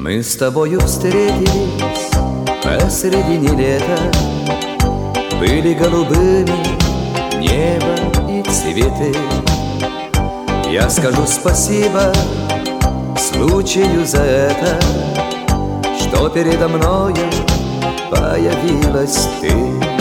Мы с тобою встретились посредине лета. Были голубыми небо и цветы. Я скажу спасибо случаю за это, что передо мною появилась ты.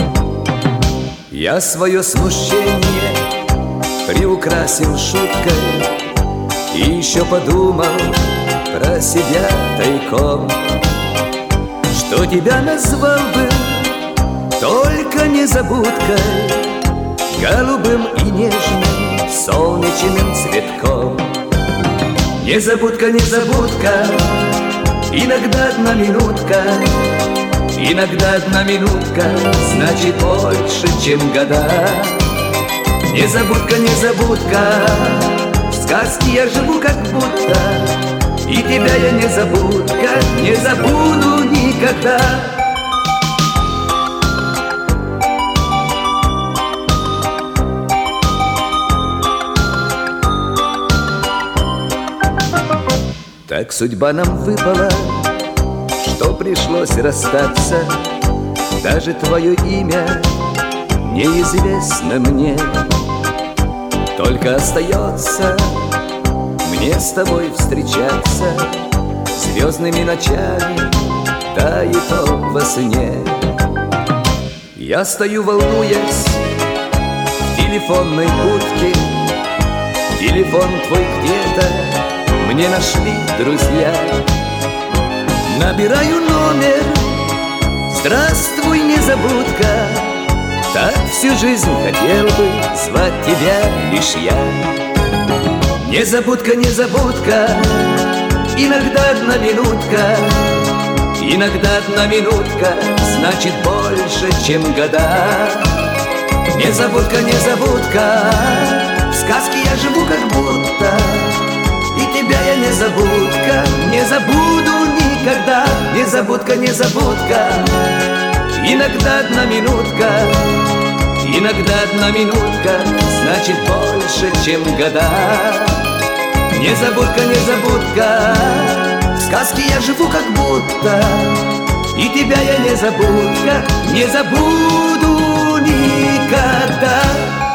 Я свое смущение приукрасил шуткой и еще подумал про себя тайком, что тебя назвал бы только незабудкой, голубым и нежным солнечным цветком. Незабудка, незабудка, иногда одна минутка, иногда одна минутка значит больше, чем года. Незабудка, незабудка, в сказке я живу как будто, и тебя я незабудка, не забуду никогда. Так судьба нам выпала, что пришлось расстаться. Даже твое имя неизвестно мне. Только остается мне с тобой встречаться звездными ночами, да и то во сне. Я стою, волнуясь, в телефонной будке. Телефон твой где-то мне нашли друзья. Набираю номер. Здравствуй, незабудка. Так всю жизнь хотел бы звать тебя лишь я. Незабудка, незабудка, иногда одна минутка, иногда одна минутка значит больше, чем года. Незабудка, незабудка, в сказке я живу как будто, и тебя я незабудка, не забуду никогда. Незабудка, незабудка, иногда одна минутка, иногда одна минутка значит больше, чем года. Незабудка, незабудка, в сказке я живу как будто, и тебя я незабудка, не забуду никогда.